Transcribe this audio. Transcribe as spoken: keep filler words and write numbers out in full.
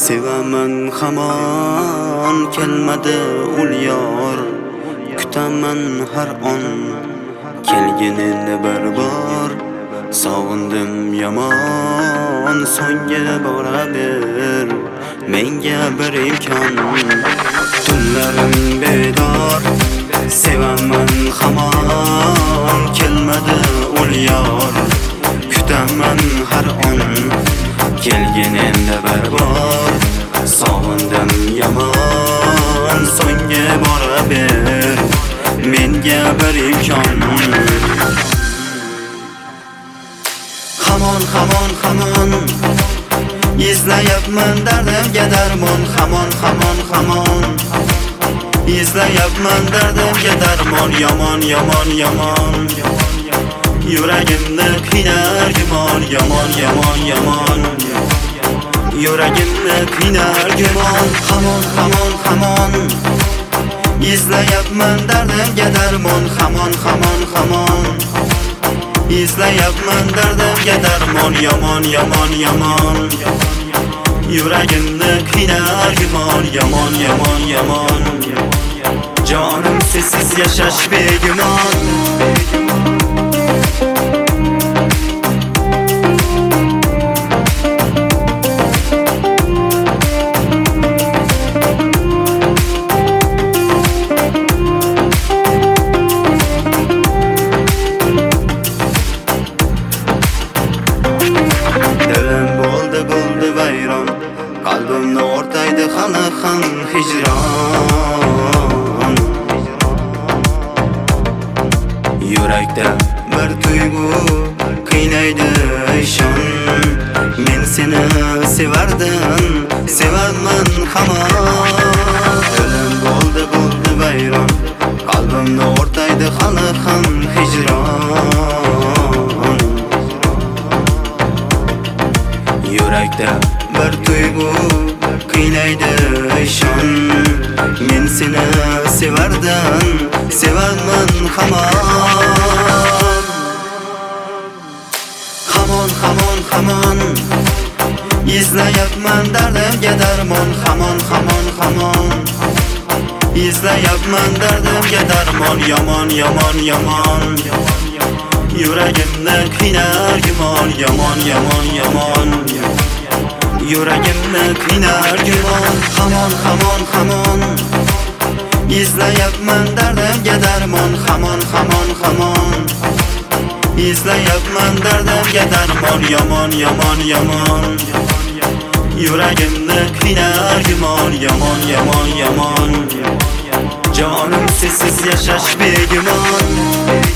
Sevaman hamon kelmadi ul yor, kutaman har on kelganini bir bor. Sog'indim yomon, so'ngga boraver menga bir imkon. Tunlarim bedor, sevaman hamon kelmadi ul yor, kutaman har on kelganini bir bor. Sog'indim yomon, so'ngga boraver menga bir imkon. Hamon, hamon, hamon izlayapman dardimga darmon. Hamon, hamon, hamon izlayapman dardimga darmon. Yomon, yomon, yomon yuragimni qiynar gumon. Yomon, yomon, yomon yuragimni qiynar gumon. Hamon, hamon, hamon izlayapman dardimga darmon. Hamon, hamon, hamon izlayapman dardimga darmon. Yomon, yomon, yomon yuragimni qiynar gumon. Yomon, yomon, yomon jonim sensiz yashash begumon. Qalbimni o'rtaydi hali ham hijron. Yurakda bir tuyg'u qiynaydi ishon. Men seni sevardim, sevarman hamon. Dilim bo'ldi bo'ldi vayron, qalbimni o'rtaydi hali ham hijron. Yurakda bir tuyg'u qiynaydi ishon. Men seni sevardim, sevarman hamon. Hamon, hamon, hamon izlayapman dardimga darmon. Hamon, hamon, hamon izlayapman dardimga darmon. Yomon, yomon, yomon yuragimni qiynar gumon. Yomon, yomon, yomon yuragimni qiynar gumon. Hamon, hamon, hamon izlayapman dardimga darmon. Hamon, hamon, hamon izlayapman dardimga darmon. Yomon, yomon, yomon yuragimni qiynar gumon. Yomon, yomon, yomon jonim sensiz yashash begumon.